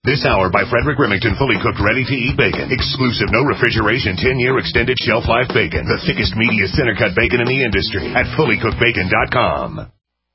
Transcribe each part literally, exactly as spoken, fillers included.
This hour by Frederick Remington, fully cooked, ready-to-eat bacon. Exclusive, no refrigeration, ten-year extended shelf life bacon. The thickest, meatiest, center-cut bacon in the industry at fully cooked bacon dot com.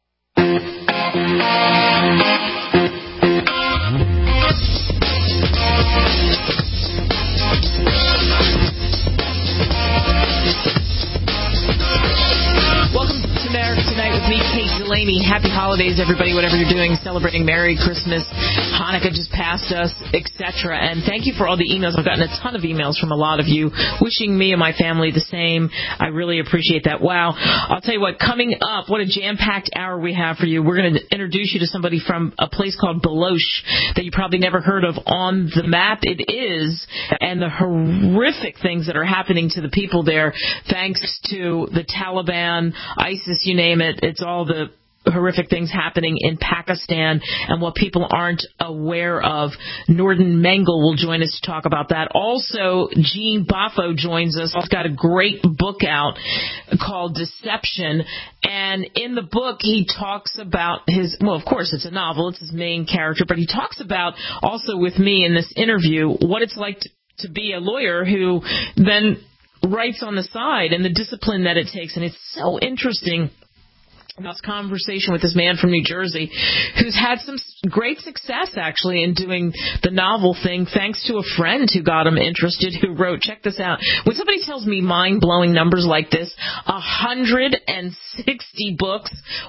Delaney, happy holidays, everybody, whatever you're doing, celebrating Merry Christmas, Hanukkah just passed us, et cetera. And thank you for all the emails. I've gotten a ton of emails from a lot of you wishing me and my family the same. I really appreciate that. Wow. I'll tell you what, coming up, what a jam-packed hour we have for you. We're going to introduce you to somebody from a place called Baloch that you probably never heard of. On the map it is, and the horrific things that are happening to the people there thanks to the Taliban, ISIS, you name it. It's all the horrific things happening in Pakistan and what people aren't aware of. Norden Mengel will join us to talk about that. Also, Gene Boffo joins us. He's got a great book out called Deception. And in the book, he talks about his, well, of course, it's a novel. It's his main character. But he talks about, also with me in this interview, what it's like to, to be a lawyer who then writes on the side and the discipline that it takes. And it's so interesting. This conversation with this man from New Jersey who's had some great success, actually, in doing the novel thing, thanks to a friend who got him interested, who wrote, check this out. When somebody tells me mind-blowing numbers like this, one hundred sixty books,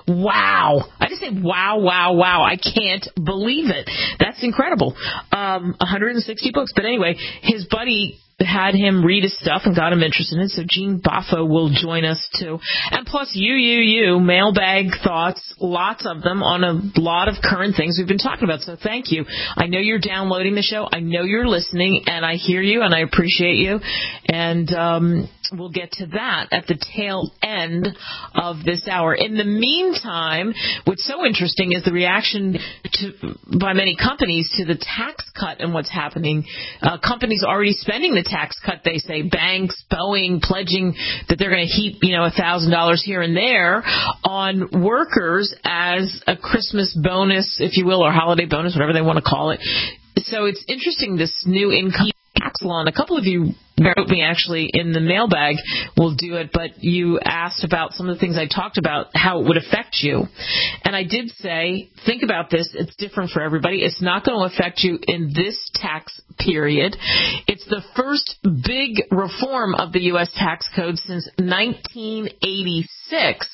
wow. I just say, wow, wow, wow. I can't believe it. That's incredible. Um, one hundred sixty books. But anyway, his buddy had him read his stuff and got him interested in it, so Gene Boffo will join us too. And plus, you, you, you, mailbag thoughts, lots of them on a lot of current things we've been talking about, so thank you. I know you're downloading the show, I know you're listening, and I hear you, and I appreciate you, and um, we'll get to that at the tail end of this hour. In the meantime, what's so interesting is the reaction to, by many companies to the tax cut and what's happening. Uh, companies already spending the tax cut, they say. Banks, Boeing, pledging that they're going to heap, you know, one thousand dollars here and there on workers as a Christmas bonus, if you will, or holiday bonus, whatever they want to call it. So it's interesting, this new income tax law. And a couple of you wrote me, actually, in the mailbag, we'll do it, but you asked about some of the things I talked about, how it would affect you. And I did say, think about this. It's different for everybody. It's not going to affect you in this tax period. It's the first big reform of the U S tax code since nineteen eighty-six.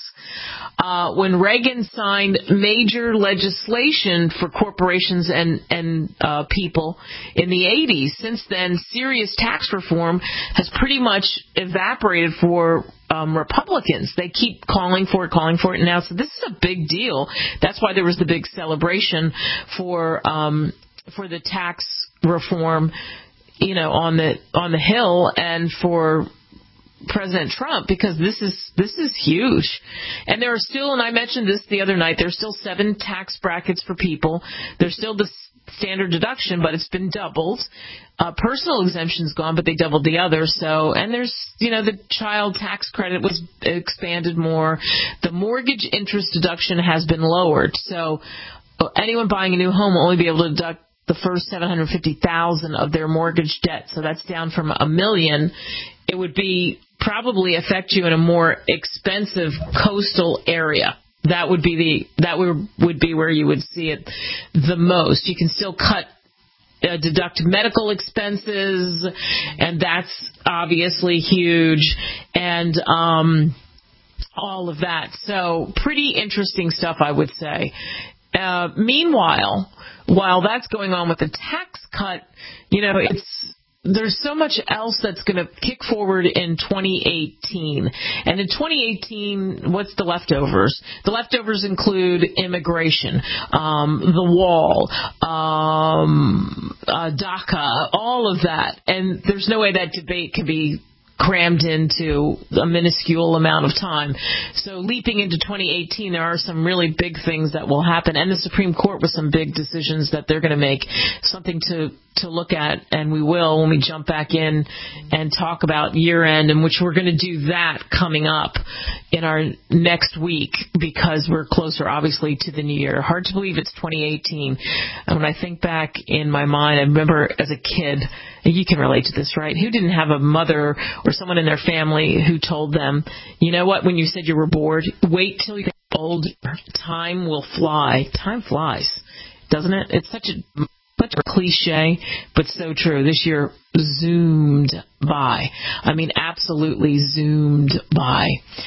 Uh, when Reagan signed major legislation for corporations and, and uh, people in the eighties. Since then, serious tax reform has pretty much evaporated for um, Republicans. They keep calling for it, calling for it now. So this is a big deal. That's why there was the big celebration for um, for the tax reform, you know, on the on the Hill, and for President Trump, because this is this is huge. And there are still, and I mentioned this the other night, there's still seven tax brackets for people. There's still the standard deduction, but it's been doubled. Uh, personal exemption's gone, but they doubled the other. So, and there's, you know, the child tax credit was expanded more. The mortgage interest deduction has been lowered. So anyone buying a new home will only be able to deduct the first seven hundred fifty thousand dollars of their mortgage debt. So that's down from a million. It would be probably affect you in a more expensive coastal area. That would be the that would would be where you would see it the most. You can still cut uh, deduct medical expenses, and that's obviously huge, and um, all of that. So pretty interesting stuff, I would say. Uh, meanwhile, while that's going on with the tax cut, you know, it's there's so much else that's going to kick forward in twenty eighteen. And in twenty eighteen, what's the leftovers? The leftovers include immigration, um, the wall, um, uh, DACA, all of that. And there's no way that debate can be crammed into a minuscule amount of time. So leaping into twenty eighteen, there are some really big things that will happen, and the Supreme Court with some big decisions that they're going to make, something to to look at, and we will when we jump back in and talk about year end, in which we're going to do that coming up in our next week because we're closer, obviously, to the new year. Hard to believe it's twenty eighteen. And when I think back in my mind, I remember as a kid, and you can relate to this, right? Who didn't have a mother or someone in their family who told them, you know what, when you said you were bored, wait till you get old, time will fly. Time flies, doesn't it? It's such a such a cliche, but so true. This year zoomed by. I mean, absolutely zoomed by.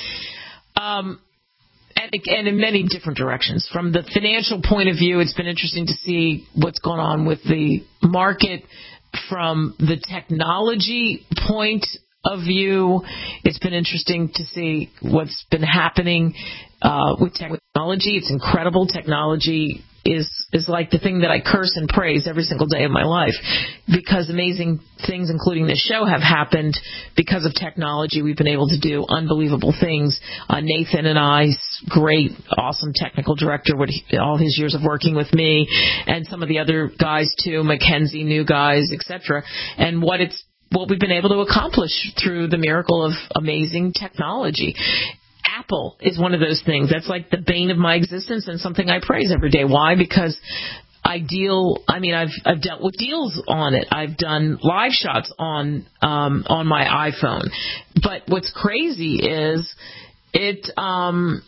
Um, and, and in many different directions. From the financial point of view, it's been interesting to see what's going on with the market. From the technology point of view, it's been interesting to see what's been happening uh, with technology. It's incredible. Technology is is like the thing that I curse and praise every single day of my life, because amazing things, including this show, have happened because of technology. We've been able to do unbelievable things. Uh, Nathan and I, great, awesome technical director, what he, all his years of working with me, and some of the other guys too, Mackenzie, new guys, et cetera. And what it's what we've been able to accomplish through the miracle of amazing technology. Apple is one of those things. That's like the bane of my existence and something I praise every day. Why? Because I deal, I mean, I've I've dealt with deals on it. I've done live shots on um, on my iPhone. But what's crazy is it um,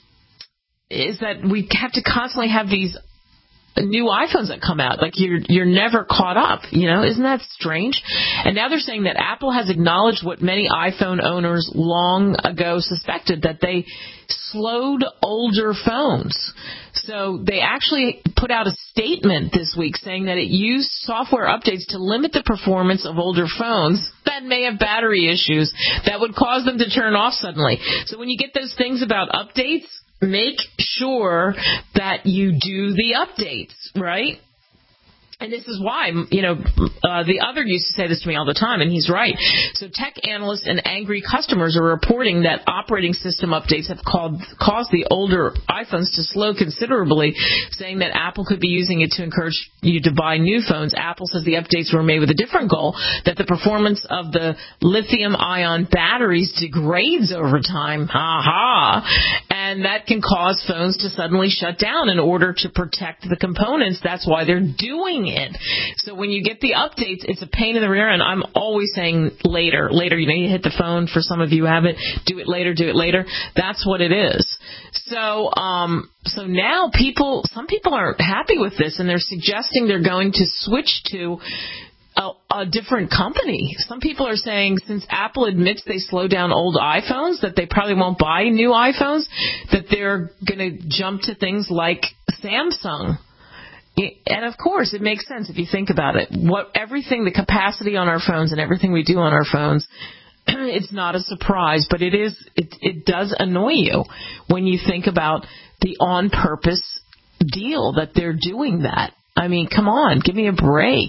is that we have to constantly have these new iPhones that come out. Like you're you're never caught up, you know? Isn't that strange? And now they're saying that Apple has acknowledged what many iPhone owners long ago suspected, that they slowed older phones. So they actually put out a statement this week saying that it used software updates to limit the performance of older phones that may have battery issues that would cause them to turn off suddenly. So when you get those things about updates, make sure that you do the updates, right? And this is why, you know, uh, the other used to say this to me all the time, and he's right. So tech analysts and angry customers are reporting that operating system updates have called, caused the older iPhones to slow considerably, saying that Apple could be using it to encourage you to buy new phones. Apple says the updates were made with a different goal, that the performance of the lithium-ion batteries degrades over time. Ha ha. And that can cause phones to suddenly shut down in order to protect the components. That's why they're doing it. So when you get the updates, it's a pain in the rear end. I'm always saying later, later. You know, you hit the phone. For some of you who haven't, do it later, do it later. That's what it is. So, um, so now people, some people aren't happy with this, and they're suggesting they're going to switch to A, a different company. Some people are saying, since Apple admits they slow down old iPhones, that they probably won't buy new iPhones, that they're going to jump to things like Samsung. And of course, it makes sense if you think about it. What everything, the capacity on our phones and everything we do on our phones, it's not a surprise, but it is. It, it does annoy you when you think about the on-purpose deal that they're doing that. I mean, come on, give me a break.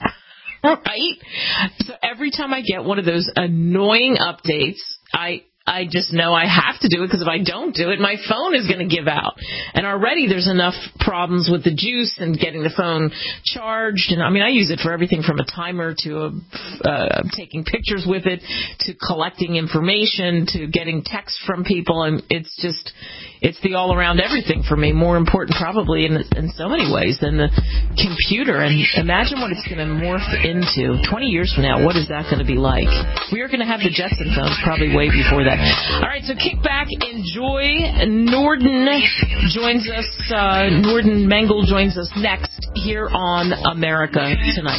Right? So every time I get one of those annoying updates, I I just know I have to do it, because if I don't do it, my phone is going to give out. And already there's enough problems with the juice and getting the phone charged. And I mean, I use it for everything from a timer to a, uh, taking pictures with it, to collecting information, to getting texts from people. And it's just, it's the all-around everything for me, more important probably in, in so many ways than the computer. And imagine what it's going to morph into twenty years from now. What is that going to be like? We are going to have the Jetson phones probably way before that. All right, so kick back, enjoy. Norden joins us, uh, Norden Mengel joins us next here on America Tonight.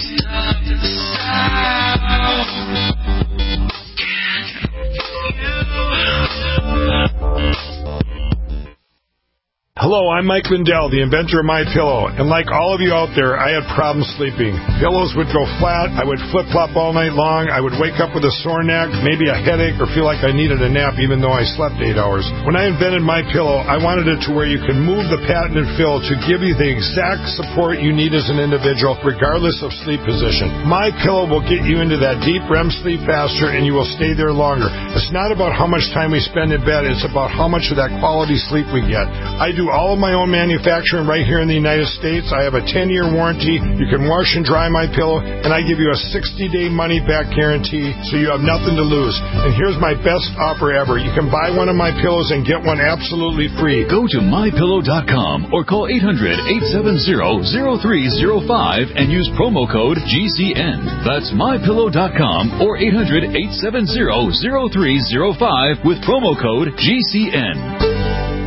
Hello, I'm Mike Lindell, the inventor of MyPillow, and like all of you out there, I had problems sleeping. Pillows would go flat, I would flip-flop all night long, I would wake up with a sore neck, maybe a headache, or feel like I needed a nap even though I slept eight hours. When I invented MyPillow, I wanted it to where you could move the patented fill to give you the exact support you need as an individual, regardless of sleep position. MyPillow will get you into that deep R E M sleep faster, and you will stay there longer. It's not about how much time we spend in bed, it's about how much of that quality sleep we get. I do all of my own manufacturing right here in the United States. I have a ten-year warranty. You can wash and dry MyPillow, and I give you a sixty-day money-back guarantee, so you have nothing to lose. And here's my best offer ever. You can buy one of my pillows and get one absolutely free. Go to my pillow dot com or call eight hundred, eight seven zero, zero three zero five and use promo code G C N. That's my pillow dot com or eight hundred, eight seven zero, zero three zero five with promo code G C N.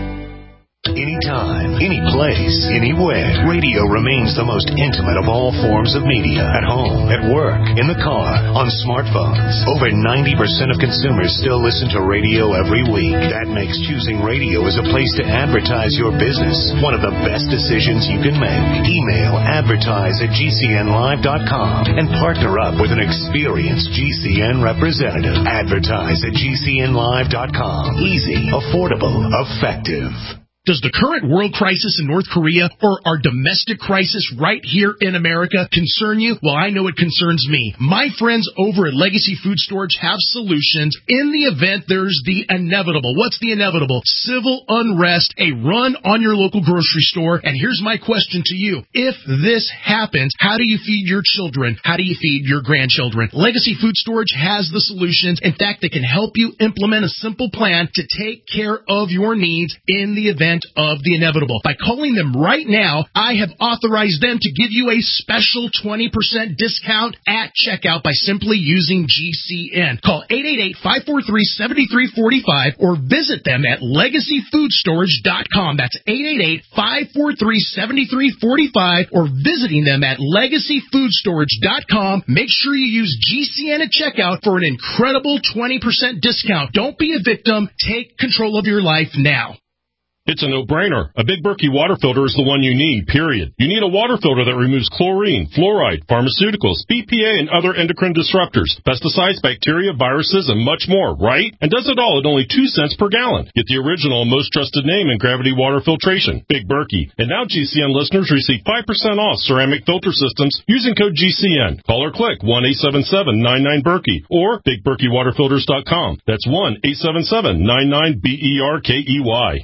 Anytime, any place, anywhere. Radio remains the most intimate of all forms of media. At home, at work, in the car, on smartphones. Over ninety percent of consumers still listen to radio every week. That makes choosing radio as a place to advertise your business one of the best decisions you can make. Email advertise at G C N live dot com and partner up with an experienced G C N representative. Advertise at G C N live dot com. Easy, affordable, effective. Does the current world crisis in North Korea or our domestic crisis right here in America concern you? Well, I know it concerns me. My friends over at Legacy Food Storage have solutions in the event there's the inevitable. What's the inevitable? Civil unrest, a run on your local grocery store. And here's my question to you. If this happens, how do you feed your children? How do you feed your grandchildren? Legacy Food Storage has the solutions. In fact, they can help you implement a simple plan to take care of your needs in the event of the inevitable. By calling them right now, I have authorized them to give you a special twenty percent discount at checkout by simply using G C N. Call eight eight eight, five four three, seven three four five or visit them at legacy food storage dot com. That's eight eight eight, five four three, seven three four five or visiting them at legacy food storage dot com. Make sure you use G C N at checkout for an incredible twenty percent discount. Don't be a victim. Take control of your life now. It's a no-brainer. A Big Berkey water filter is the one you need, period. You need a water filter that removes chlorine, fluoride, pharmaceuticals, B P A, and other endocrine disruptors, pesticides, bacteria, viruses, and much more, right? And does it all at only two cents per gallon. Get the original and most trusted name in gravity water filtration, Big Berkey. And now G C N listeners receive five percent off ceramic filter systems using code G C N. Call or click one eight seven seven, nine nine, Berkey or big berkey water filters dot com. That's one eight seven seven, nine nine, B E R K E Y.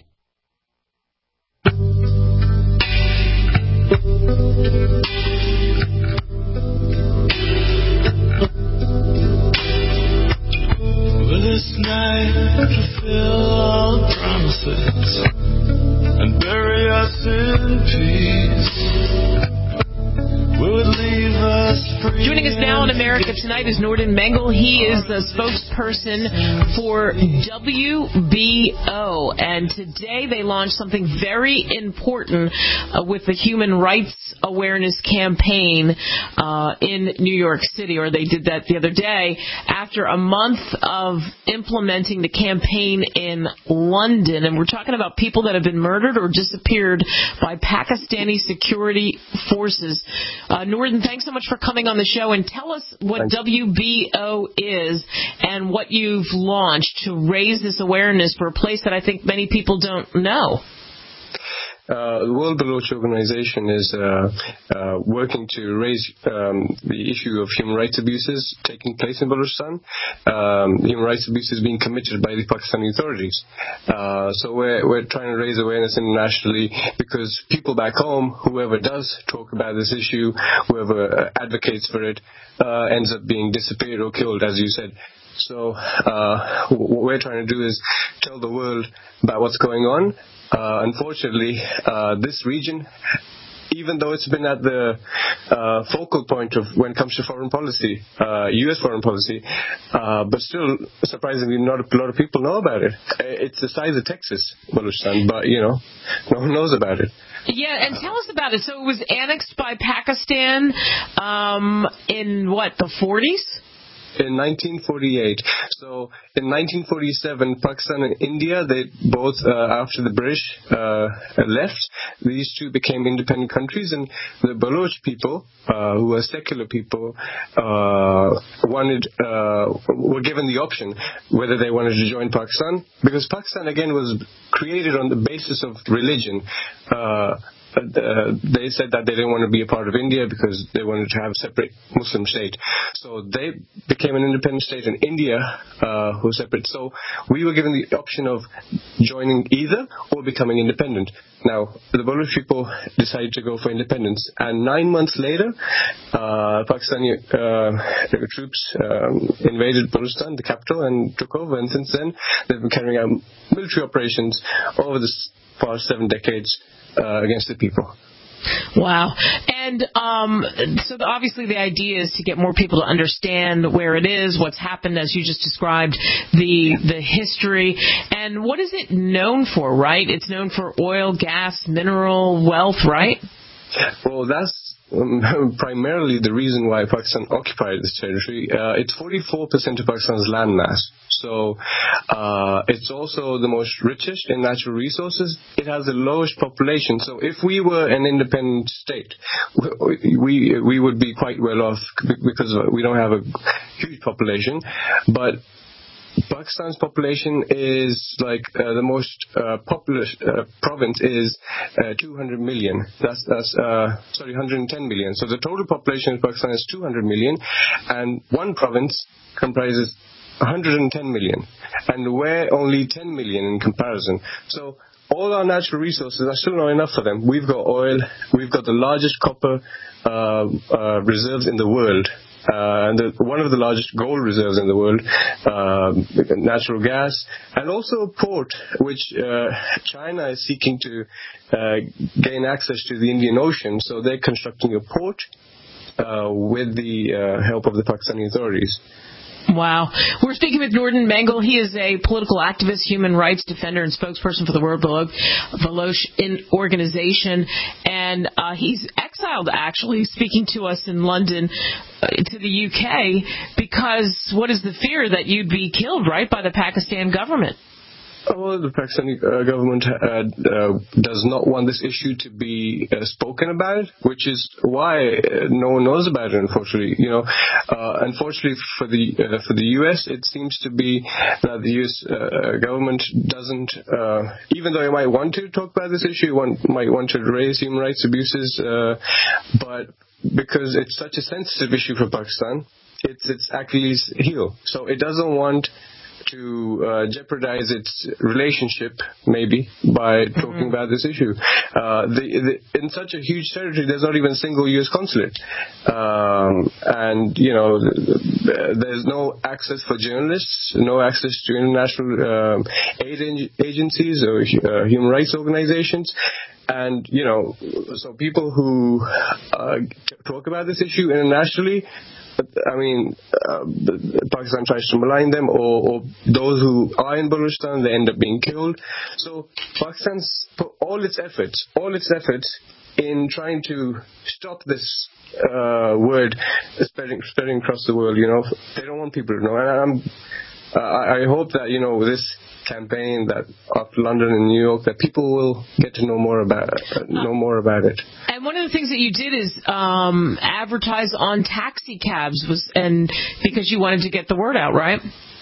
Will this night fulfill all promises and bury us in peace? Will it leave us free? Joining us now in America Tonight is Nordin Mengel. He is the spokesperson for W B O, and today they launched something very important uh, with the Human Rights Awareness Campaign uh, in New York City, or they did that the other day after a month of implementing the campaign in London. And we're talking about people that have been murdered or disappeared by Pakistani security forces. Uh, Nordin, thanks so much for coming on the show, and tell us what Thanks. W B O is and what you've launched to raise this awareness for a place that I think many people don't know. Uh, the World Baloch Organization is uh, uh, working to raise um, the issue of human rights abuses taking place in Balochistan. Um, human rights abuses being committed by the Pakistani authorities. Uh, so we're, we're trying to raise awareness internationally because people back home, whoever does talk about this issue, whoever advocates for it, uh, ends up being disappeared or killed, as you said. So uh, what we're trying to do is tell the world about what's going on. Uh, unfortunately, uh, this region, even though it's been at the uh, focal point of when it comes to foreign policy, uh, U S foreign policy, uh, but still, surprisingly, not a lot of people know about it. It's the size of Texas, Balochistan, but, you know, no one knows about it. Yeah, and tell us about it. So it was annexed by Pakistan um, in, what, the forties? in nineteen forty-eight. So in nineteen forty-seven, Pakistan and India, they both, uh, after the British uh, left, these two became independent countries, and the Baloch people, uh, who are secular people, uh, wanted, uh, were given the option whether they wanted to join Pakistan, because Pakistan again was created on the basis of religion. Uh, Uh, they said that they didn't want to be a part of India because they wanted to have a separate Muslim state. So they became an independent state, and India uh, was separate. So we were given the option of joining either or becoming independent. Now, the Baloch people decided to go for independence, and nine months later, uh, Pakistani uh, troops um, invaded Balochistan, the capital, and took over. And since then, they've been carrying out military operations over the past seven decades Uh, against the people. Wow. And um, so the, obviously the idea is to get more people to understand where it is, what's happened, as you just described, the the history. And what is it known for, right? It's known for oil, gas, mineral wealth, right? Well, that's um, primarily the reason why Pakistan occupied this territory. Uh, it's forty-four percent of Pakistan's landmass. So uh, it's also the most richest in natural resources. It has the lowest population. So if we were an independent state, we we would be quite well off because we don't have a huge population. But Pakistan's population is like uh, the most uh, populous uh, province is uh, two hundred million. That's that's uh, sorry, one hundred ten million. So the total population of Pakistan is two hundred million, and one province comprises one hundred ten million, and we're only ten million in comparison. So all our natural resources are still not enough for them. We've got oil, we've got the largest copper uh, uh, reserves in the world, uh, and the, one of the largest gold reserves in the world, uh, natural gas, and also a port which uh, China is seeking to uh, gain access to the Indian Ocean. So they're constructing a port uh, with the uh, help of the Pakistani authorities. Wow. We're speaking with Nordin Mengal. He is a political activist, human rights defender, and spokesperson for the World Baloch Organization. And uh, he's exiled, actually, speaking to us in London uh, to the U K, because what is the fear that you'd be killed, right, by the Pakistan government? Well, the Pakistani uh, government uh, uh, does not want this issue to be uh, spoken about, which is why uh, no one knows about it. Unfortunately, you know, uh, unfortunately for the uh, for the U S, it seems to be that the U S uh, government doesn't, uh, even though it might want to talk about this issue, one might want to raise human rights abuses, uh, but because it's such a sensitive issue for Pakistan, it's its Achilles heel. So it doesn't want to uh, jeopardize its relationship, maybe, by talking mm-hmm. about this issue. Uh, the, the, in such a huge territory, there's not even a single U S consulate. Um, and, you know, there's no access for journalists, no access to international uh, aid agencies or uh, human rights organizations. And, you know, so people who uh, talk about this issue internationally, I mean, uh, Pakistan tries to malign them, or, or those who are in Balochistan, they end up being killed. So Pakistan's put all its efforts, all its efforts in trying to stop this uh, word spreading, spreading across the world. You know, they don't want people to know. And I'm, uh, I hope that, you know, this campaign that after London and New York, that people will get to know more about it, uh, know more about it. And one of the things that you did is um, advertise on taxi cabs, was and because you wanted to get the word out, right?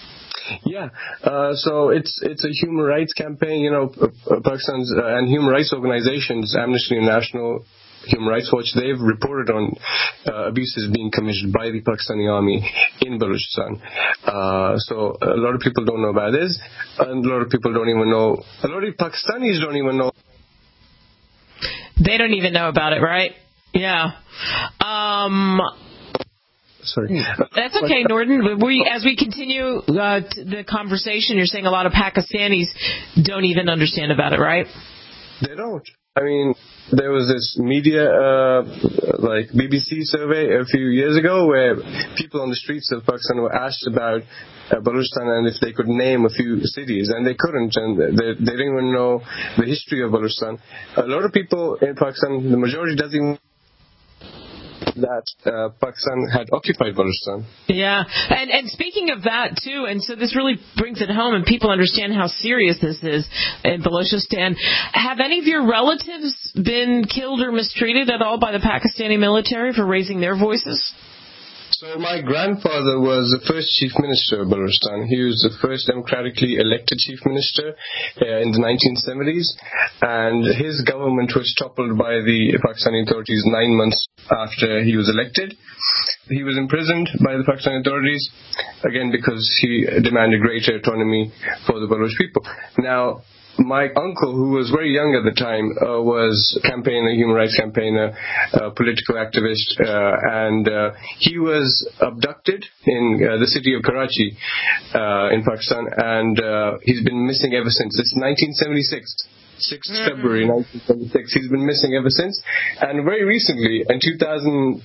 Yeah, uh, so it's it's a human rights campaign. You know, Pakistan's uh, and human rights organizations, Amnesty International, Human Rights Watch, they've reported on uh, abuses being committed by the Pakistani army in Balochistan. Uh, so a lot of people don't know about this, and a lot of people don't even know. A lot of Pakistanis don't even know. They don't even know about it, right? Yeah. Um, Sorry. That's okay, Nordin. We, as we continue uh, the conversation, you're saying a lot of Pakistanis don't even understand about it, right? They don't. I mean, there was this media, uh, like B B C survey a few years ago where people on the streets of Pakistan were asked about uh, Balochistan and if they could name a few cities, and they couldn't, and they, they didn't even know the history of Balochistan. A lot of people in Pakistan, the majority doesn't even that uh, Pakistan had occupied Balochistan. Yeah, and and speaking of that too, and so this really brings it home, and people understand how serious this is in Balochistan. Have any of your relatives been killed or mistreated at all by the Pakistani military for raising their voices? So my grandfather was the first chief minister of Balochistan. He was the first democratically elected chief minister uh, in the nineteen seventies, and his government was toppled by the Pakistani authorities nine months after he was elected. He was imprisoned by the Pakistani authorities, again because he demanded greater autonomy for the Baloch people. Now, my uncle, who was very young at the time, uh, was a campaigner, human rights campaigner, uh, political activist, uh, and uh, he was abducted in uh, the city of Karachi uh, in Pakistan, and uh, he's been missing ever since. It's nineteen seventy-six. sixth of February nineteen seventy-six. He's been missing ever since. And very recently, in two thousand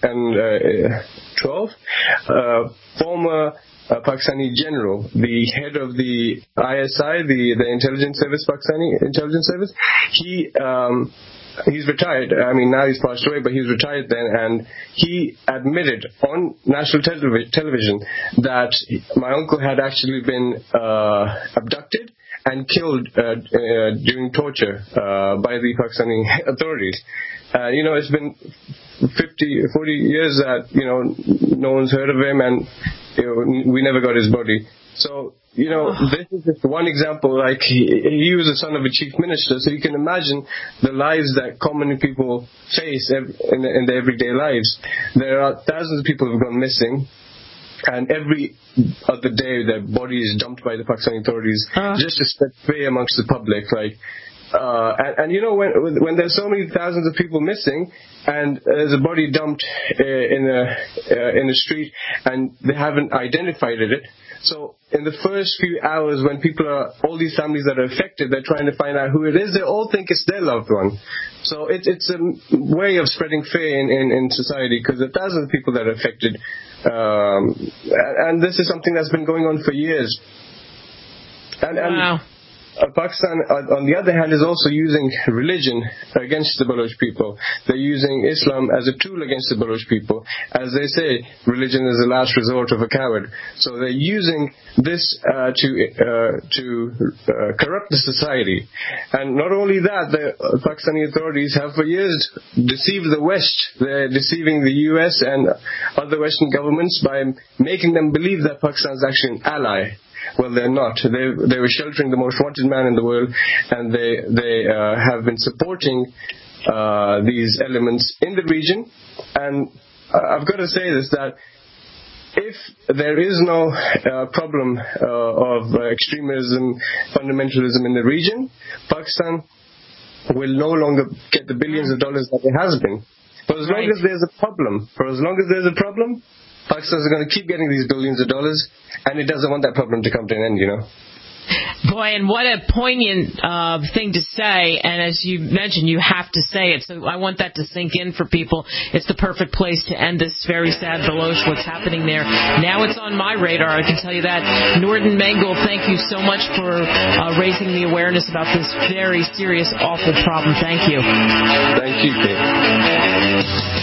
twelve, uh, former Uh, Pakistani general, the head of the I S I, the, the intelligence service, Pakistani intelligence service, he um, he's retired. I mean, now he's passed away, but he's retired then, and he admitted on national telev- television that my uncle had actually been uh, abducted and killed uh, uh, during torture uh, by the Pakistani authorities. Uh, you know, it's been fifty, forty years that, you know, no one's heard of him, and you know, we never got his body. So, you know, oh. This is just one example. Like, he, he was the son of a chief minister, so you can imagine the lives that common people face in, in their everyday lives. There are thousands of people who have gone missing, and every other day their body is dumped by the Pakistani authorities uh. just to spread fear amongst the public. Like, Uh, and, and you know, when when there's so many thousands of people missing, and there's a body dumped uh, in a uh, in a street, and they haven't identified it. So in the first few hours, when people are, all these families that are affected, they're trying to find out who it is. They all think it's their loved one. So it, it's a way of spreading fear in, in, in society, because there are thousands of people that are affected, um, and this is something that's been going on for years. And, and wow. Uh, Pakistan, uh, on the other hand, is also using religion against the Baloch people. They're using Islam as a tool against the Baloch people. As they say, religion is the last resort of a coward. So they're using this uh, to uh, to uh, corrupt the society. And not only that, the Pakistani authorities have for years deceived the West. They're deceiving the U S and other Western governments by making them believe that Pakistan is actually an ally. Well, they're not. They they were sheltering the most wanted man in the world, and they they uh, have been supporting uh, these elements in the region. And uh, I've got to say this, that if there is no uh, problem uh, of uh, extremism, fundamentalism in the region, Pakistan will no longer get the billions of dollars that it has been. For as long right. as there's a problem, for as long as there's a problem, Pakistan is going to keep getting these billions of dollars, and it doesn't want that problem to come to an end, you know. Boy, and what a poignant uh, thing to say, and as you mentioned, you have to say it, so I want that to sink in for people. It's the perfect place to end this very sad Baloch, what's happening there. Now it's on my radar, I can tell you that. Nordin Mengel, thank you so much for uh, raising the awareness about this very serious, awful problem. Thank you. Thank you, Kate.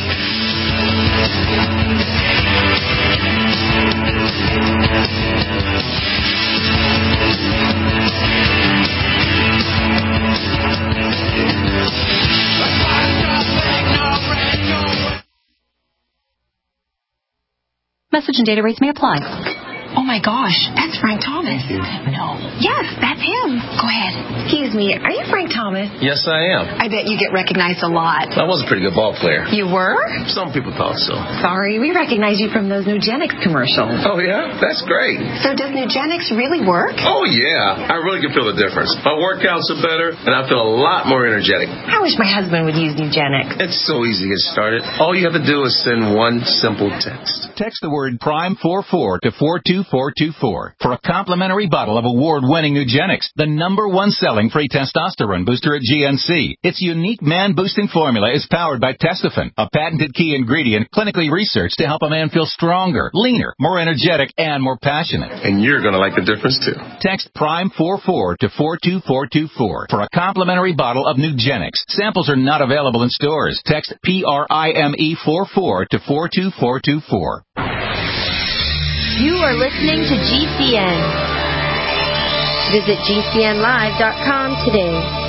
Message and data rates may apply. Oh my gosh, that's Frank Thomas. No. Yes, that's him. Go ahead. Excuse me, are you Frank Thomas? Yes, I am. I bet you get recognized a lot. I was a pretty good ball player. You were? Some people thought so. Sorry, we recognize you from those Nugenics commercials. Oh, yeah? That's great. So does Nugenics really work? Oh, yeah. I really can feel the difference. My workouts are better, and I feel a lot more energetic. I wish my husband would use Nugenics. It's so easy to get started. All you have to do is send one simple text. Text the word Prime forty-four to four two four two four for a complimentary bottle of award-winning Nugenix, the number one selling free testosterone booster at G N C. Its unique man-boosting formula is powered by Testofen, a patented key ingredient clinically researched to help a man feel stronger, leaner, more energetic, and more passionate. And you're going to like the difference, too. Text Prime forty-four to four two four two four for a complimentary bottle of Nugenix. Samples are not available in stores. Text P R I M E forty-four to four two four two four. You are listening to G C N. Visit G C N live dot com today.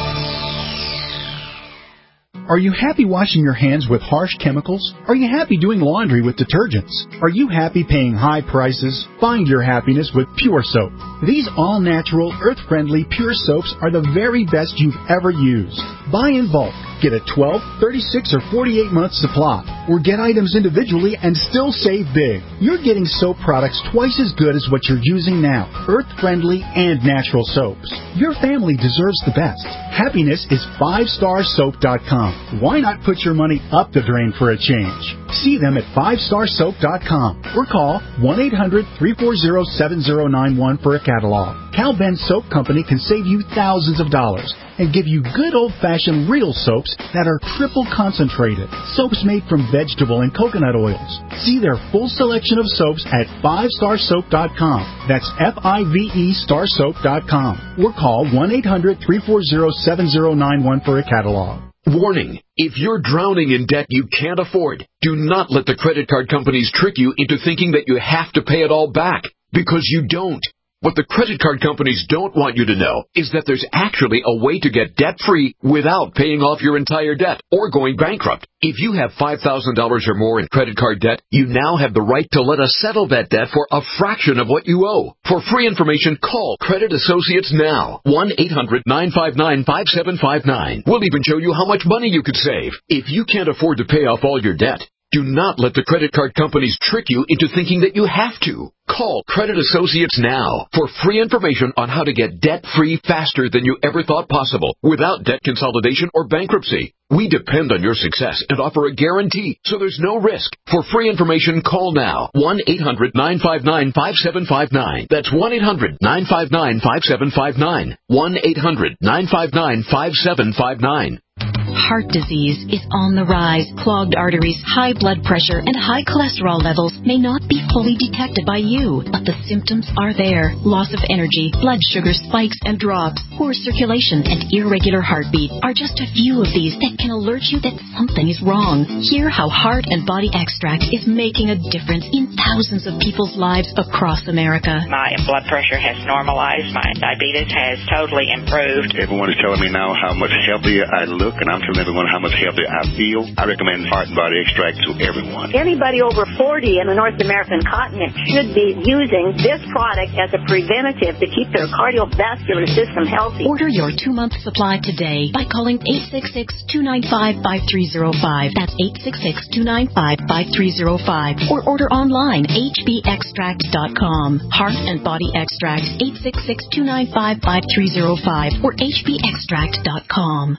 Are you happy washing your hands with harsh chemicals? Are you happy doing laundry with detergents? Are you happy paying high prices? Find your happiness with Pure Soap. These all-natural, earth-friendly Pure Soaps are the very best you've ever used. Buy in bulk. Get a twelve, thirty-six, or forty-eight month supply. Or get items individually and still save big. You're getting soap products twice as good as what you're using now. Earth-friendly and natural soaps. Your family deserves the best. Happiness is five star soap dot com. Why not put your money up the drain for a change? See them at five star soap dot com or call one eight hundred, three four zero, seven zero nine one for a catalog. Cal Ben Soap Company can save you thousands of dollars and give you good old-fashioned real soaps that are triple concentrated. Soaps made from vegetable and coconut oils. See their full selection of soaps at five star soap dot com. That's F I V E star soap dot com. Or call one eight hundred, three four zero, seven zero nine one for a catalog. Warning, if you're drowning in debt you can't afford, do not let the credit card companies trick you into thinking that you have to pay it all back, because you don't. What the credit card companies don't want you to know is that there's actually a way to get debt-free without paying off your entire debt or going bankrupt. If you have five thousand dollars or more in credit card debt, you now have the right to let us settle that debt for a fraction of what you owe. For free information, call Credit Associates now. one eight hundred, nine five nine, five seven five nine. We'll even show you how much money you could save. If you can't afford to pay off all your debt, do not let the credit card companies trick you into thinking that you have to. Call Credit Associates now for free information on how to get debt-free faster than you ever thought possible without debt consolidation or bankruptcy. We depend on your success and offer a guarantee, so there's no risk. For free information, call now. one eight hundred, nine five nine, five seven five nine. That's one eight hundred, nine five nine, five seven five nine. one eight hundred, nine five nine, five seven five nine. Heart disease is on the rise. Clogged arteries, high blood pressure, and high cholesterol levels may not be fully detected by you, but the symptoms are there. Loss of energy, blood sugar spikes and drops, poor circulation, and irregular heartbeat are just a few of these that can alert you that something is wrong. Hear how Heart and Body Extract is making a difference in thousands of people's lives across America. My blood pressure has normalized. My diabetes has totally improved. Everyone is telling me now how much healthier I look, and I'm telling everyone how much healthier I feel. I recommend Heart and Body Extract to everyone. Anybody over forty in the North American continent should be using this product as a preventative to keep their cardiovascular system healthy. Order your two-month supply today by calling eight six six, two nine five, five three zero five. That's eight six six, two nine five, five three zero five. Or order online, H B extract dot com. Heart and Body Extract, eight six six, two nine five, five three zero five or H B extract dot com.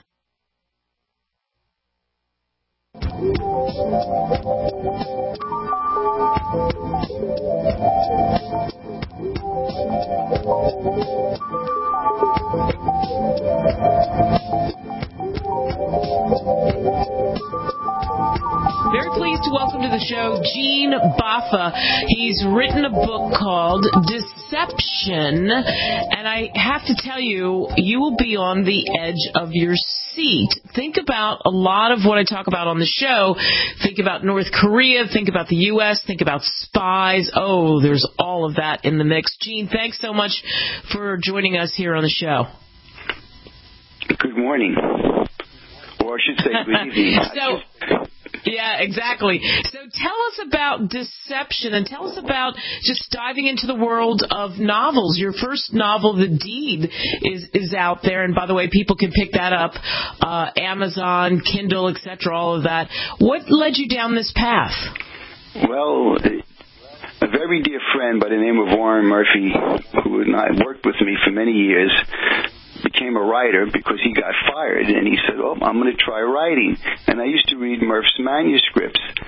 Very pleased to welcome to the show Gene Baffa. He's written a book called Deception, and I have to tell you, you will be on the edge of your seat. Think about a lot of what I talk about on the show. Think about North Korea, think about the U S, think about spies. Oh, there's all of that in the mix. Gene, thanks so much for joining us here on the show. Good morning. Or I should say good evening. so, yeah, exactly. So tell us about Deception, and tell us about just diving into the world of novels. Your first novel, The Deed, is is out there, and by the way, people can pick that up, uh, Amazon, Kindle, et cetera, all of that. What led you down this path? Well, a very dear friend by the name of Warren Murphy, who and I worked with me for many years, became a writer because he got fired, and he said, oh, I'm going to try writing. And I used to read Murph's manuscripts,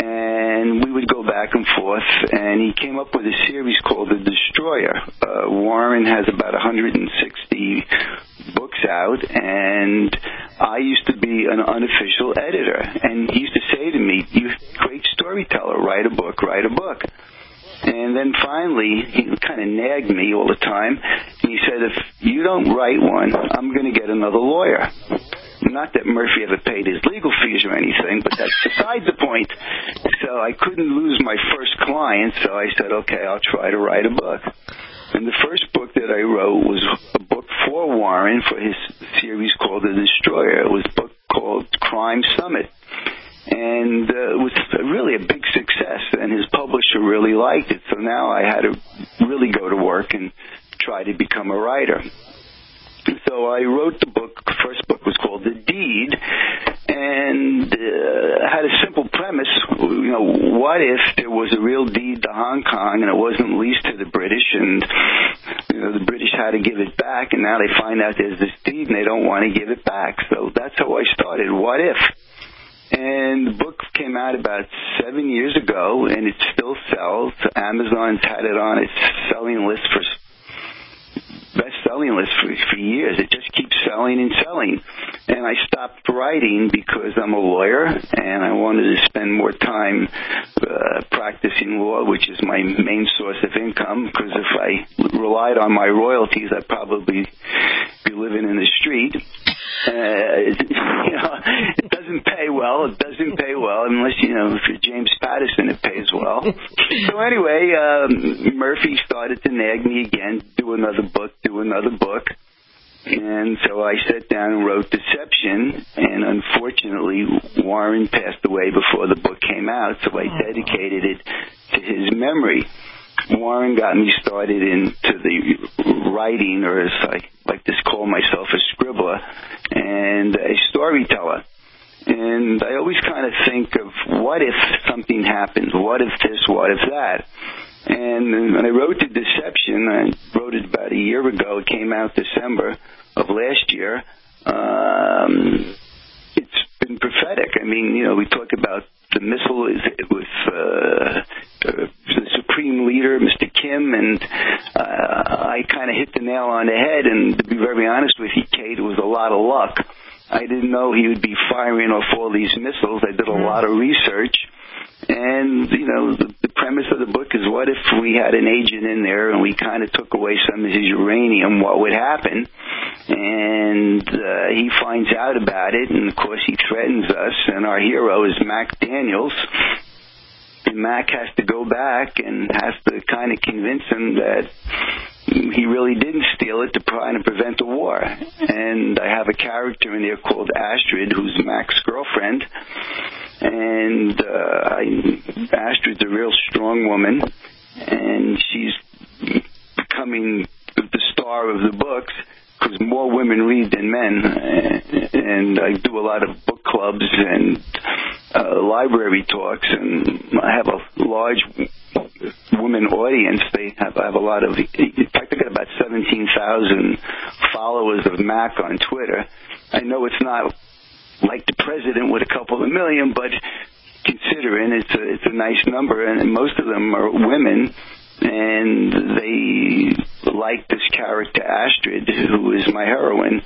and we would go back and forth, and he came up with a series called The Destroyer. Uh, Warren has about one hundred sixty books out, and I used to be an unofficial editor, and he used to say to me, "You great storyteller, write a book, write a book." And then finally, he kind of nagged me all the time, and he said, "If you don't write one, I'm going to get another lawyer." Not that Murphy ever paid his legal fees or anything, but that's beside the point. So I couldn't lose my first client, so I said, okay, I'll try to write a book. And the first book that I wrote was a book for Warren for his series called The Destroyer. It was a book called Crime Summit. And uh, it was really a big success, and his publisher really liked it. So now I had to really go to work and try to become a writer. So I wrote the book. The first book was called The Deed, and uh, had a simple premise. You know, what if there was a real deed to Hong Kong and it wasn't leased to the British, and you know the British had to give it back, and now they find out there's this deed and they don't want to give it back. So that's how I started. What if? And the book came out about seven years ago, and it still sells. Amazon's had it on its selling list for. best-selling list for, for years. It just keeps selling and selling. And I stopped writing because I'm a lawyer, and I wanted to spend more time uh, practicing law, which is my main source of income, because if I relied on my royalties, I'd probably be living in the street. Uh, you know, it doesn't pay well. It doesn't pay well unless, you know, if you're James Patterson, it pays well. So anyway, um, Murphy started to nag me again, do another book, do another book. And so I sat down and wrote Deception, and unfortunately Warren passed away before the book came out, so I dedicated it to his memory. Warren got me started into the writing, or as I like to call myself, a scribbler and a storyteller. And I always kind of think of what if something happens, what if this, what if that. And when I wrote The Deception, I wrote it about a year ago. It came out December of last year. Um, it's been prophetic. I mean, you know, we talk about the missile with uh, the Supreme Leader, Mister Kim, and uh, I kind of hit the nail on the head. And to be very honest with you, Kate, it was a lot of luck. I didn't know he would be firing off all these missiles. I did a lot of research. And, you know, the, the premise of the book is, what if we had an agent in there and we kind of took away some of his uranium, what would happen? And uh, he finds out about it, and, of course, he threatens us, and our hero is Mac Daniels. And Mac has to go back and has to kind of convince him that he really didn't steal it to try and prevent a war. And I have a character in there called Astrid, who's Mac's girlfriend. And uh, I, Astrid's a real strong woman, and she's becoming the star of the books because more women read than men. And I do a lot of book clubs and uh, library talks, and I have a large women audience. They have I have a lot of, in fact, I got about seventeen thousand followers of Mac on Twitter. I know it's not like the president with a couple of million, but considering it's a, it's a nice number, and most of them are women, and they like this character Astrid, who is my heroine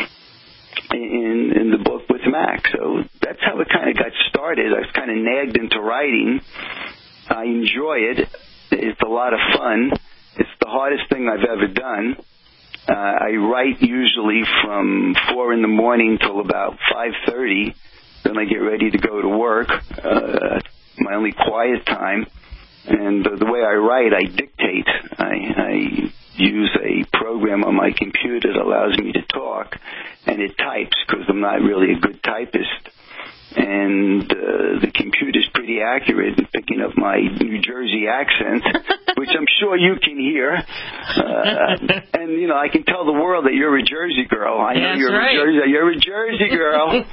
in in the book with Mac. So that's how it kind of got started. I was kind of nagged into writing. I enjoy it. It's a lot of fun. It's the hardest thing I've ever done. Uh, I write usually from four in the morning till about five thirty. Then I get ready to go to work. Uh, my only quiet time. And uh, the way I write, I dictate. I, I use a program on my computer that allows me to talk, and it types because I'm not really a good typist. And uh, the computer's pretty accurate in picking up my New Jersey accent, which I'm sure you can hear. Uh, and, you know, I can tell the world that you're a Jersey girl. I know That's you're right. a Jersey, you're a Jersey girl.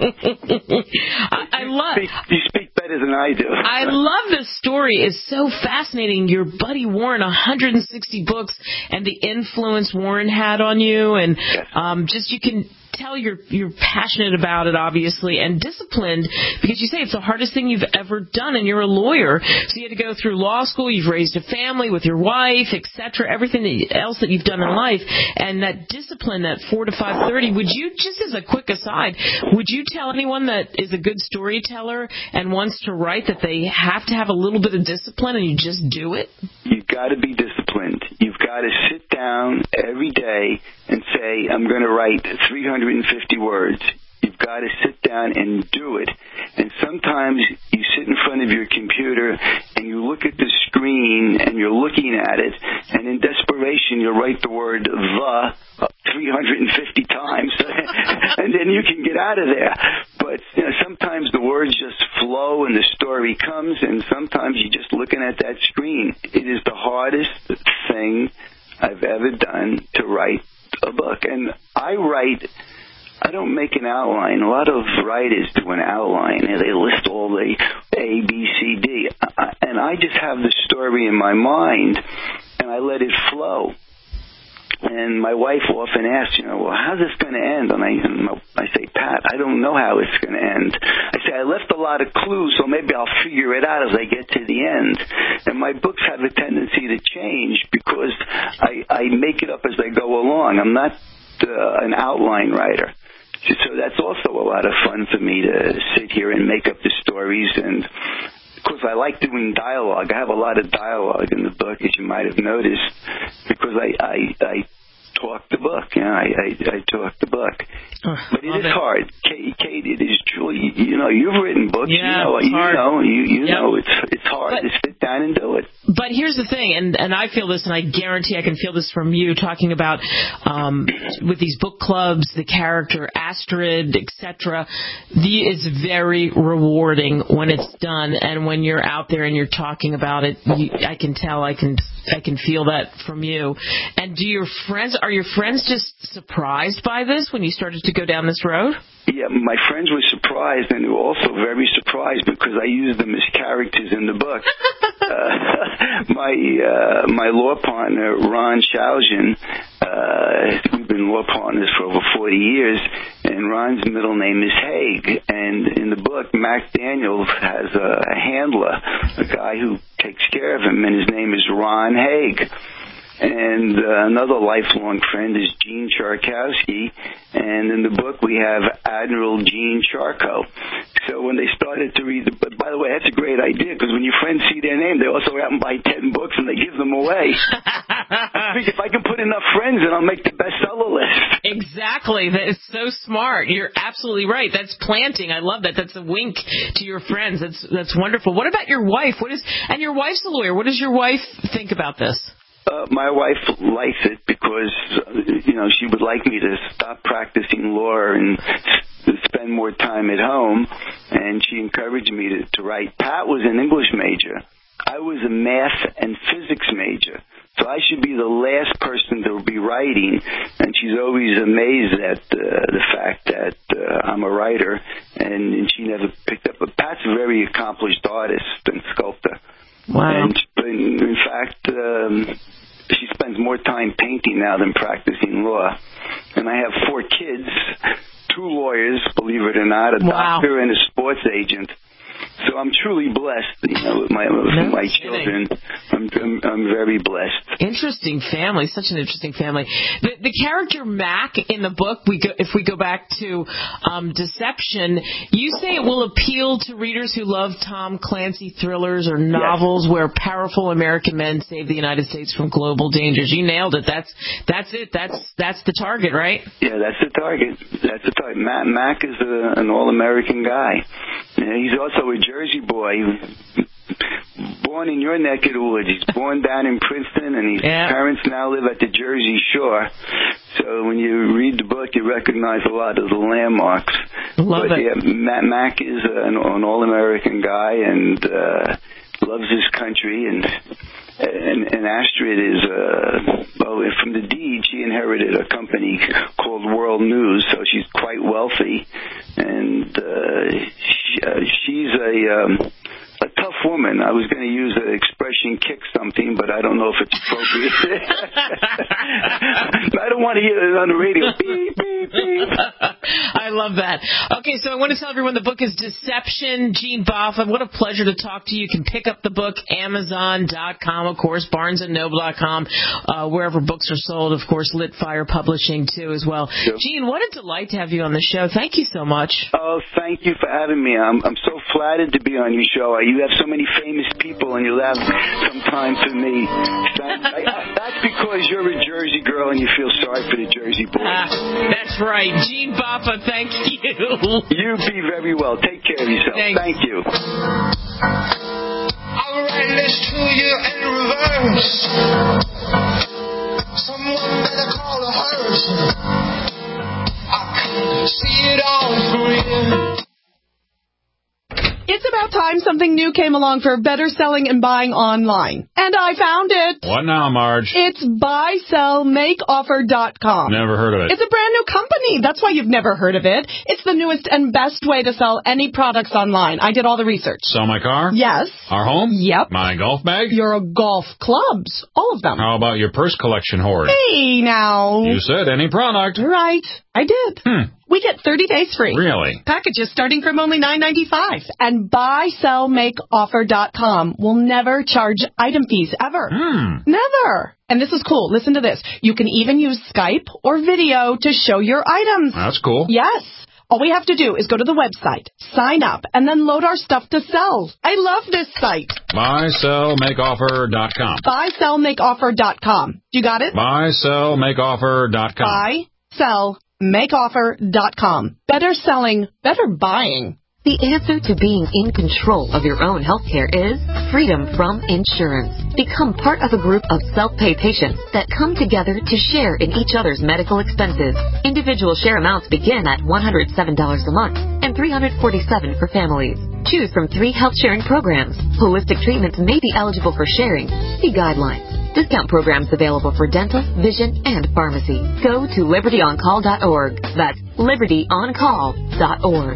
I, I love you speak, you speak better than I do. I love this story. It's so fascinating. Your buddy Warren, one hundred sixty books, and the influence Warren had on you, and um, just you can tell you're you're passionate about it, obviously, and disciplined, because you say it's the hardest thing you've ever done, and you're a lawyer, so you had to go through law school, you've raised a family with your wife, et cetera, everything that, else that you've done in life, and that discipline, that four to five thirty. Would you, just as a quick aside, would you tell anyone that is a good storyteller and wants to write that they have to have a little bit of discipline and you just do it? You've got to be disciplined. You've got to sit down every day and say, I'm going to write three hundred fifty words. You've got to sit down and do it. And sometimes you sit in front of your computer and you look at the screen and you're looking at it, and in desperation you'll write the word the three hundred fifty times, and then you can get out of there. But you know, sometimes the words just flow and the story comes, and sometimes you're just looking at that screen. It is the hardest thing I've ever done to write a book. And I write... I don't make an outline. A lot of writers do an outline, and they list all the A, B, C, D. And I just have the story in my mind, and I let it flow. And my wife often asks, you know, well, how's this going to end? And I, and I say, Pat, I don't know how it's going to end. I say, I left a lot of clues, so maybe I'll figure it out as I get to the end. And my books have a tendency to change because I, I make it up as I go along. I'm not uh, an outline writer. So that's also a lot of fun for me to sit here and make up the stories. And, of course, I like doing dialogue. I have a lot of dialogue in the book, as you might have noticed, because I, I, I talk the book. You know, I, I, I talk the book. Uh, but it is it. hard. Kate, Kate, it is truly, you know, you've written books. Yeah, you know, it's you hard. know, you, you yep. know it's, it's hard but, to sit down and do it. But here's the thing, and, and I feel this, and I guarantee I can feel this from you, talking about um, with these book clubs, the character Astrid, et cetera. The is very rewarding when it's done, and when you're out there and you're talking about it, you, I can tell, I can, I can feel that from you. And do your friends, are your friends just surprised by this when you started to go down this road? Yeah, my friends were surprised, and they were also very surprised because I used them as characters in the book. uh, my uh, my law partner, Ron Shaushan, uh, we've been law partners for over forty years, and Ron's middle name is Haig. And in the book, Mac Daniels has a, a handler, a guy who takes care of him, and his name is Ron Haig. And uh, another lifelong friend is Gene Charkowski, and in the book we have Admiral Gene Charco. So when they started to read the book, by the way, that's a great idea, because when your friends see their name, they also go out and buy ten books and they give them away. I think if I can put enough friends in, I'll make the bestseller list. Exactly. That is so smart. You're absolutely right. That's planting. I love that. That's a wink to your friends. That's that's wonderful. What about your wife? What is and your wife's a lawyer. What does your wife think about this? Uh, my wife likes it because, uh, you know, she would like me to stop practicing law and s- spend more time at home, and she encouraged me to, to write. Pat was an English major. I was a math and physics major, so I should be the last person to be writing, and she's always amazed at uh, the fact that uh, I'm a writer, and, and she never picked up. But Pat's a very accomplished artist and sculptor. Wow. And in fact, um, she spends more time painting now than practicing law. And I have four kids, two lawyers, believe it or not, a wow. doctor and a sports agent. So I'm truly blessed, you know, with my with no my kidding. children. I'm, I'm I'm very blessed. Interesting family, such an interesting family. The, the character Mac in the book, we go, if we go back to um, Deception, you say it will appeal to readers who love Tom Clancy thrillers or novels yes. where powerful American men save the United States from global dangers. You nailed it. That's that's it. That's that's the target, right? Yeah, that's the target. That's the target. Mac, Mac is a, an all-American guy. Yeah, he's also a Jersey boy, born in your neck of the woods. He's born down in Princeton, and his yeah. parents now live at the Jersey Shore. So when you read the book, you recognize a lot of the landmarks. Love but it. Yeah, Mac, Mac is an, an all-American guy and uh, loves his country. And and, and Astrid is, uh, well, from the deed, she inherited a company called World News, so she's quite wealthy. And uh, she, uh, she's a... Um, a tough woman. I was going to use the expression kick something, but I don't know if it's appropriate. I don't want want to hear it on the radio. Beep, beep, beep. I love that. Okay, so I want to tell everyone the book is Deception, Gene Boffa. What a pleasure to talk to you. You can pick up the book, Amazon dot com, of course, Barnes and Noble dot com, uh, wherever books are sold, of course, Lit Fire Publishing, too, as well. Yep. Gene, what a delight to have you on the show. Thank you so much. Oh, thank you for having me. I'm I'm so flattered to be on your show. You have so many famous people, and you'll have some time for me. Thank, I, I, that's because you're a Jersey girl, and you feel sorry for the Jersey boys. Ah, that's right. Gene Boffa, thank you. You be very well. Take care of yourself. Thanks. Thank you. I'll write this to you in reverse. Someone better call a hearse. I can see it all for you. It's about time something new came along for better selling and buying online. And I found it. What now, Marge? It's buy sell make offer dot com. Never heard of it. It's a brand new company. That's why you've never heard of it. It's the newest and best way to sell any products online. I did all the research. Sell my car? Yes. Our home? Yep. My golf bag? Your golf clubs. All of them. How about your purse collection hoard? Hey, now. You said any product. Right. I did. Hmm. We get thirty days free. Really? Packages starting from only nine ninety-five. And buy sell make offer dot com will never charge item fees ever. Hmm. Never. And this is cool. Listen to this. You can even use Skype or video to show your items. That's cool. Yes. All we have to do is go to the website, sign up, and then load our stuff to sell. I love this site. buy sell make offer dot com. buy sell make offer dot com. You got it? buy sell make offer dot com. buy sell make offer dot com. Better selling, better buying. The answer to being in control of your own healthcare is freedom from insurance. Become part of a group of self-pay patients that come together to share in each other's medical expenses. Individual share amounts begin at one hundred seven dollars a month and three hundred forty-seven dollars for families. Choose from three health sharing programs. Holistic treatments may be eligible for sharing. See guidelines. Discount programs available for dental, vision, and pharmacy. Go to liberty on call dot org. That's liberty on call dot org.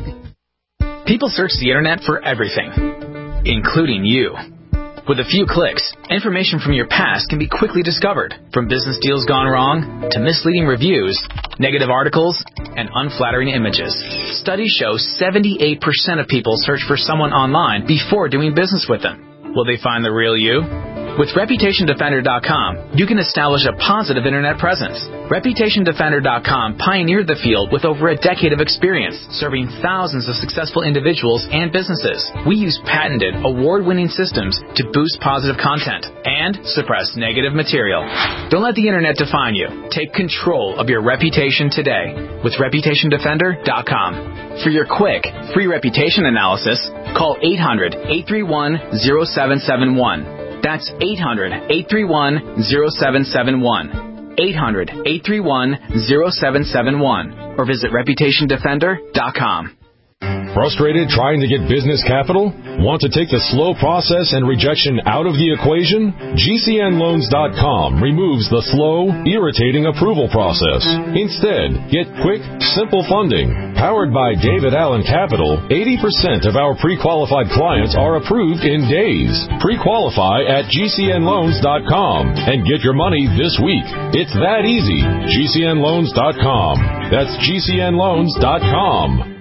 People search the internet for everything, including you. With a few clicks, information from your past can be quickly discovered, from business deals gone wrong to misleading reviews, negative articles, and unflattering images. Studies show seventy-eight percent of people search for someone online before doing business with them. Will they find the real you? With reputation defender dot com, you can establish a positive internet presence. reputation defender dot com pioneered the field with over a decade of experience, serving thousands of successful individuals and businesses. We use patented, award-winning systems to boost positive content and suppress negative material. Don't let the internet define you. Take control of your reputation today with reputation defender dot com. For your quick, free reputation analysis, call eight hundred, eight three one, zero seven seven one. That's eight hundred, eight three one, zero seven seven one. eight hundred, eight three one, zero seven seven one. Or visit reputation defender dot com. Frustrated trying to get business capital? Want to take the slow process and rejection out of the equation? G C N loans dot com removes the slow, irritating approval process. Instead, get quick, simple funding. Powered by David Allen Capital, eighty percent of our pre-qualified clients are approved in days. Pre-qualify at G C N loans dot com and get your money this week. It's that easy. G C N loans dot com. That's G C N loans dot com.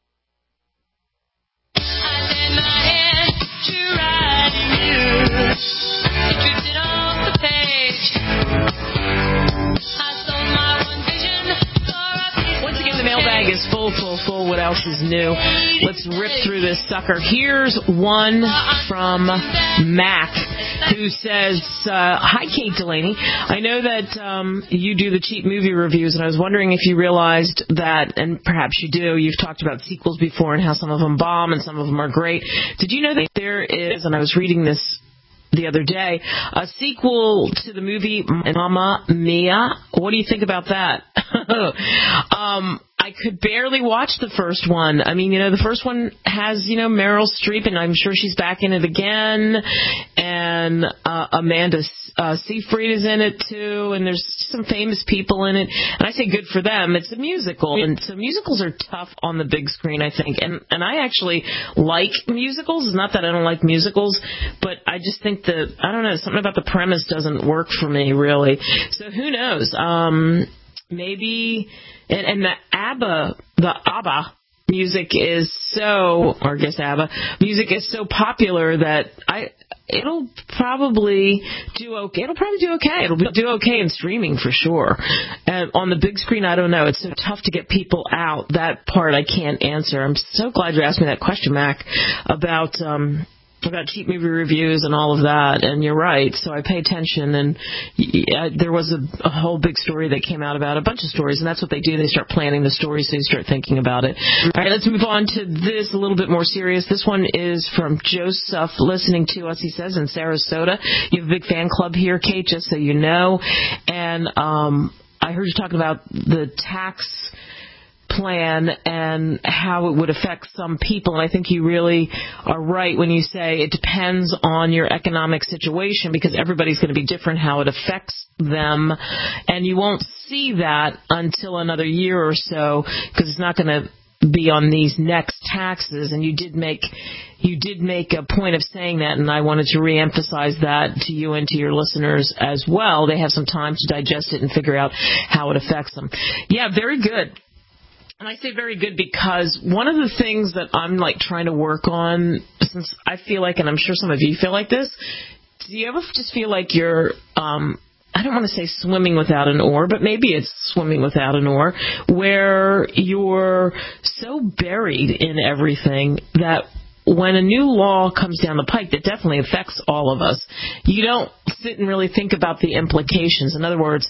Is full, full, full. What else is new? Let's rip through this sucker. Here's one from Mac, who says, uh, hi, Kate Delaney. I know that um, you do the cheap movie reviews, and I was wondering if you realized that, and perhaps you do, you've talked about sequels before and how some of them bomb and some of them are great. Did you know that there is, and I was reading this the other day, a sequel to the movie Mamma Mia? What do you think about that? um... I could barely watch the first one. I mean, you know, the first one has, you know, Meryl Streep, and I'm sure she's back in it again. And uh, Amanda uh, Seyfried is in it, too. And there's some famous people in it. And I say good for them. It's a musical. And so musicals are tough on the big screen, I think. And, and I actually like musicals. It's not that I don't like musicals, but I just think that, I don't know, something about the premise doesn't work for me, really. So who knows? Um... maybe, and, and the ABBA, the ABBA music is so, or I guess ABBA, music is so popular that I, it'll probably do okay. It'll probably do okay. It'll do okay in streaming for sure. And on the big screen, I don't know. It's so tough to get people out. That part I can't answer. I'm so glad you asked me that question, Mac, about um, about cheap movie reviews and all of that. And you're right. So I pay attention. And yeah, there was a, a whole big story that came out about a bunch of stories. And that's what they do. They start planning the story, so you start thinking about it. All right, let's move on to this, a little bit more serious. This one is from Joseph, listening to us, he says, in Sarasota. You have a big fan club here, Kate, just so you know. And um, I heard you talking about the tax plan and how it would affect some people, and I think you really are right when you say it depends on your economic situation, because everybody's going to be different how it affects them, and you won't see that until another year or so, because it's not going to be on these next taxes. And you did make you did make a point of saying that, and I wanted to reemphasize that to you and to your listeners as well. They have some time to digest it and figure out how it affects them. Yeah, very good. And I say very good because one of the things that I'm like trying to work on, since I feel like, and I'm sure some of you feel like this, do you ever just feel like you're, um, I don't want to say swimming without an oar, but maybe it's swimming without an oar, where you're so buried in everything that when a new law comes down the pike that definitely affects all of us, you don't sit and really think about the implications. In other words,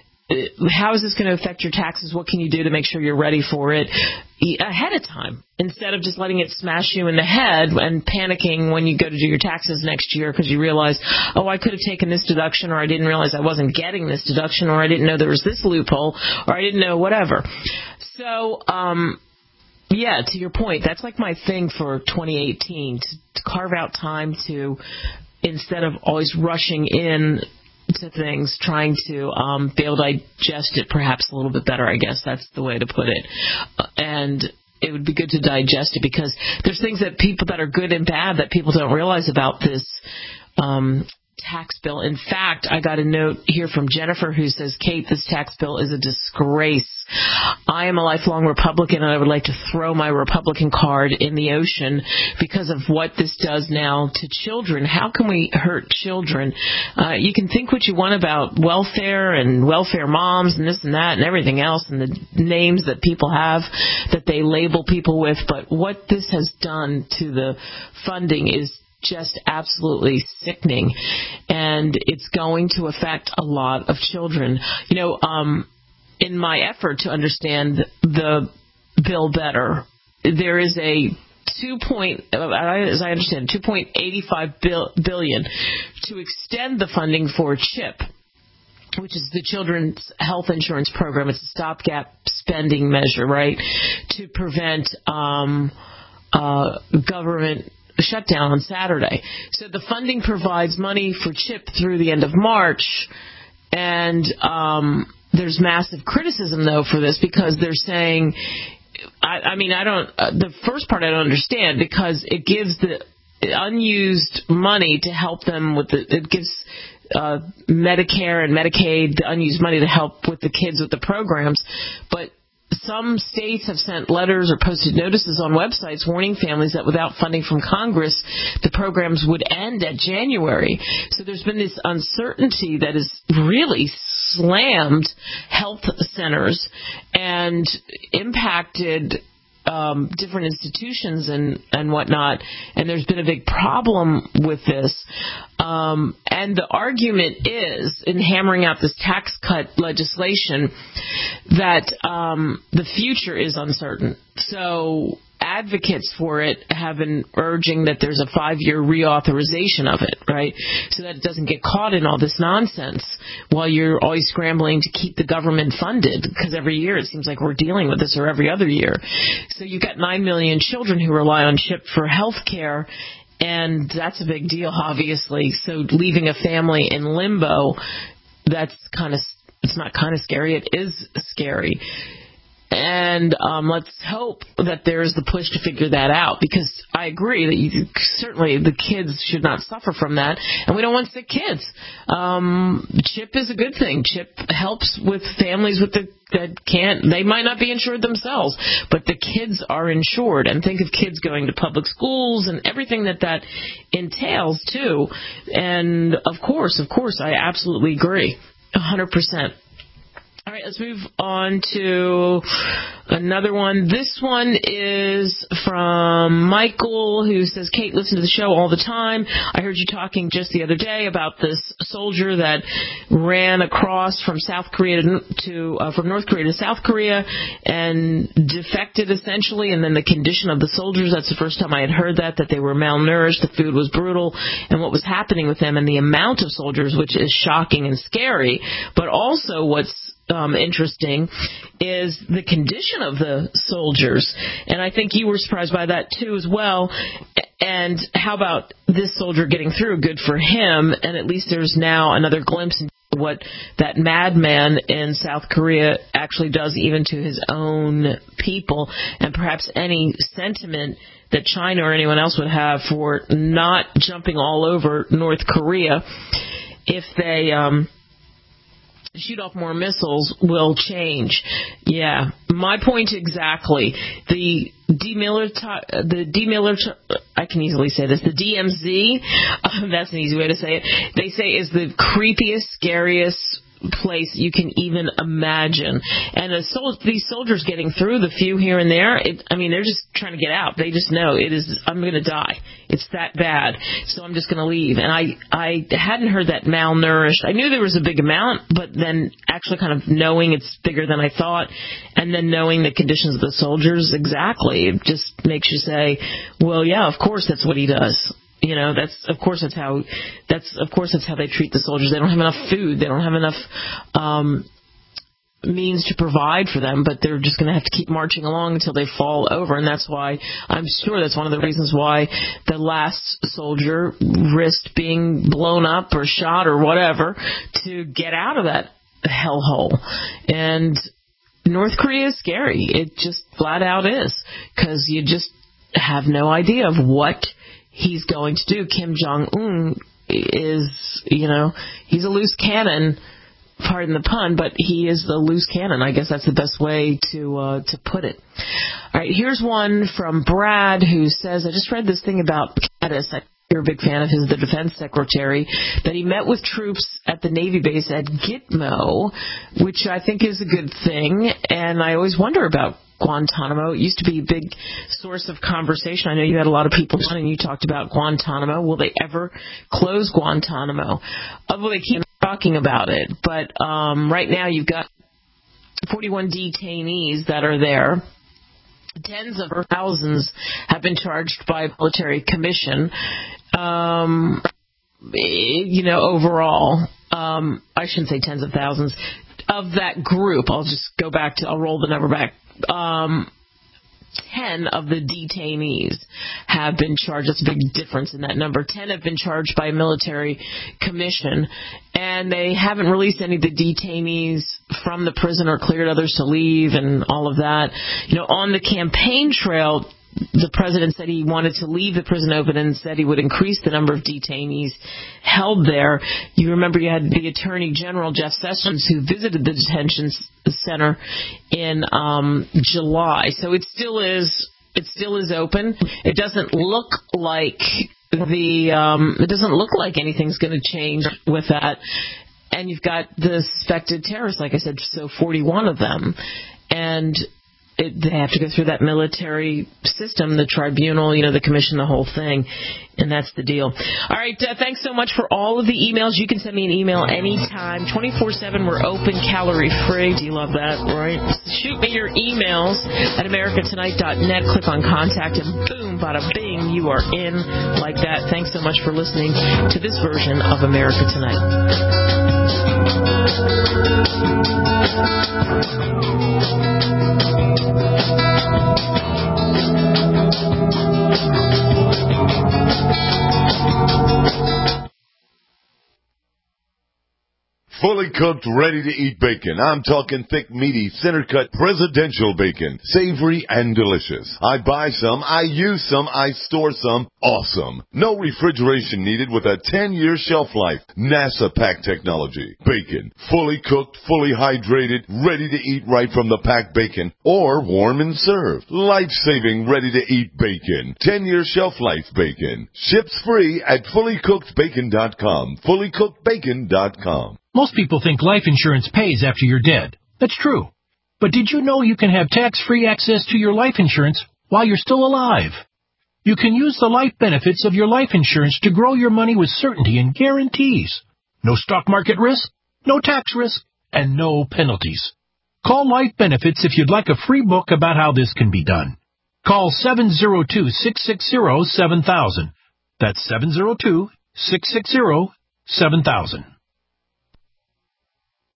how is this going to affect your taxes? What can you do to make sure you're ready for it ahead of time, instead of just letting it smash you in the head and panicking when you go to do your taxes next year because you realize, oh, I could have taken this deduction, or I didn't realize I wasn't getting this deduction, or I didn't know there was this loophole, or I didn't know whatever. So, um, yeah, to your point, that's like my thing for twenty eighteen, to, to carve out time to, instead of always rushing in to things, trying to um, be able to digest it perhaps a little bit better, I guess that's the way to put it. Uh, and it would be good to digest it, because there's things that people that are good and bad that people don't realize about this um, tax bill. In fact, I got a note here from Jennifer who says, Kate, this tax bill is a disgrace. I am a lifelong Republican, and I would like to throw my Republican card in the ocean because of what this does now to children. How can we hurt children? Uh, you can think what you want about welfare and welfare moms and this and that and everything else and the names that people have that they label people with, but what this has done to the funding is just absolutely sickening, and it's going to affect a lot of children. You know, um, in my effort to understand the bill better, there is a two point, as I understand, two point eight five billion to extend the funding for CHIP, which is the Children's Health Insurance Program. It's a stopgap spending measure, right, to prevent um, uh, government shutdown on Saturday. So the funding provides money for CHIP through the end of March, and um, there's massive criticism, though, for this, because they're saying, I, I mean, I don't, uh, the first part I don't understand, because it gives the unused money to help them with the, it gives uh, Medicare and Medicaid the unused money to help with the kids with the programs, but some states have sent letters or posted notices on websites warning families that without funding from Congress, the programs would end at January. So there's been this uncertainty that has really slammed health centers and impacted um, different institutions and, and whatnot. And there's been a big problem with this. Um, and the argument is, in hammering out this tax cut legislation, that um, the future is uncertain. So advocates for it have been urging that there's a five-year reauthorization of it, right, so that it doesn't get caught in all this nonsense while you're always scrambling to keep the government funded, because every year it seems like we're dealing with this, or every other year. So you've got nine million children who rely on CHIP for health care, and that's a big deal, obviously. So leaving a family in limbo, that's kind of, it's not kind of scary, it is scary. And um, let's hope that there's the push to figure that out, because I agree that you, certainly the kids should not suffer from that, and we don't want sick kids. Um, CHIP is a good thing. CHIP helps with families with the that can't, they might not be insured themselves, but the kids are insured. And think of kids going to public schools and everything that that entails, too. And, of course, of course, I absolutely agree, one hundred percent. All right, let's move on to another one. This one is from Michael, who says, Kate, listen to the show all the time. I heard you talking just the other day about this soldier that ran across from South Korea to, to uh, from North Korea to South Korea and defected, essentially, and then the condition of the soldiers. That's the first time I had heard that, that they were malnourished, the food was brutal, and what was happening with them, and the amount of soldiers, which is shocking and scary, but also what's Um, interesting is the condition of the soldiers, and I think you were surprised by that too as well. And how about this soldier getting through? Good for him, and at least there's now another glimpse into what that madman in South Korea actually does even to his own people, and perhaps any sentiment that China or anyone else would have for not jumping all over North Korea if they um shoot off more missiles will change. Yeah, my point exactly. The demilitar, the demilitar, I can easily say this, the D M Z, uh, that's an easy way to say it, they say is the creepiest, scariest place you can even imagine. And a sol- these soldiers getting through, the few here and there, it, I mean, they're just trying to get out. They just know it is, I'm going to die. It's that bad. So I'm just going to leave. And I, I hadn't heard that malnourished. I knew there was a big amount, but then actually kind of knowing it's bigger than I thought, and then knowing the conditions of the soldiers, exactly, it just makes you say, well, yeah, of course that's what he does. You know, that's, of course, that's how, that's, of course, that's how they treat the soldiers. They don't have enough food. They don't have enough, um, means to provide for them, but they're just going to have to keep marching along until they fall over. And that's why, I'm sure that's one of the reasons why the last soldier risked being blown up or shot or whatever to get out of that hellhole. And North Korea is scary. It just flat out is, because you just have no idea of what he's going to do. Kim Jong-un is, you know, he's a loose cannon, pardon the pun, but he is the loose cannon. I guess that's the best way to uh, to put it. All right, here's one from Brad, who says, I just read this thing about Mattis. You're a big fan of his, the defense secretary, that he met with troops at the Navy base at Gitmo, which I think is a good thing. And I always wonder about Guantanamo. It used to be a big source of conversation. I know you had a lot of people on and you talked about Guantanamo. Will they ever close Guantanamo? Uh, well, they keep talking about it. But um, right now you've got forty-one detainees that are there. Tens of thousands have been charged by military commission. Um, you know, overall, um, I shouldn't say tens of thousands. Of that group, I'll just go back to, I'll roll the number back. Um, ten of the detainees have been charged. That's a big difference in that number. ten have been charged by a military commission, and they haven't released any of the detainees from the prison or cleared others to leave and all of that. You know, on the campaign trail, the president said he wanted to leave the prison open and said he would increase the number of detainees held there. You remember you had the Attorney General, Jeff Sessions, who visited the detention center in um, July. So it still is it still is open. It doesn't look like the um, it doesn't look like anything's going to change with that. And you've got the suspected terrorists, like I said, so forty-one of them. And It, they have to go through that military system, the tribunal, you know, the commission, the whole thing, and that's the deal. All right, uh, thanks so much for all of the emails. You can send me an email anytime, twenty-four seven. We're open, calorie-free. Do you love that, right? Shoot me your emails at america tonight dot net. Click on contact, and boom, bada bing, you are in like that. Thanks so much for listening to this version of America Tonight. fully cooked, ready-to-eat bacon. I'm talking thick, meaty, center-cut presidential bacon. Savory and delicious. I buy some, I use some, I store some. Awesome. No refrigeration needed with a ten-year shelf life. NASA pack technology. Bacon. Fully cooked, fully hydrated, ready to eat right from the packed bacon. Or warm and served. Life-saving, ready-to-eat bacon. ten-year shelf life bacon. Ships free at fully cooked bacon dot com. fully cooked bacon dot com. Most people think life insurance pays after you're dead. That's true. But did you know you can have tax-free access to your life insurance while you're still alive? You can use the life benefits of your life insurance to grow your money with certainty and guarantees. No stock market risk, no tax risk, and no penalties. Call Life Benefits if you'd like a free book about how this can be done. Call seven zero two, six six zero, seven thousand. That's seven zero two, six six zero, seven thousand.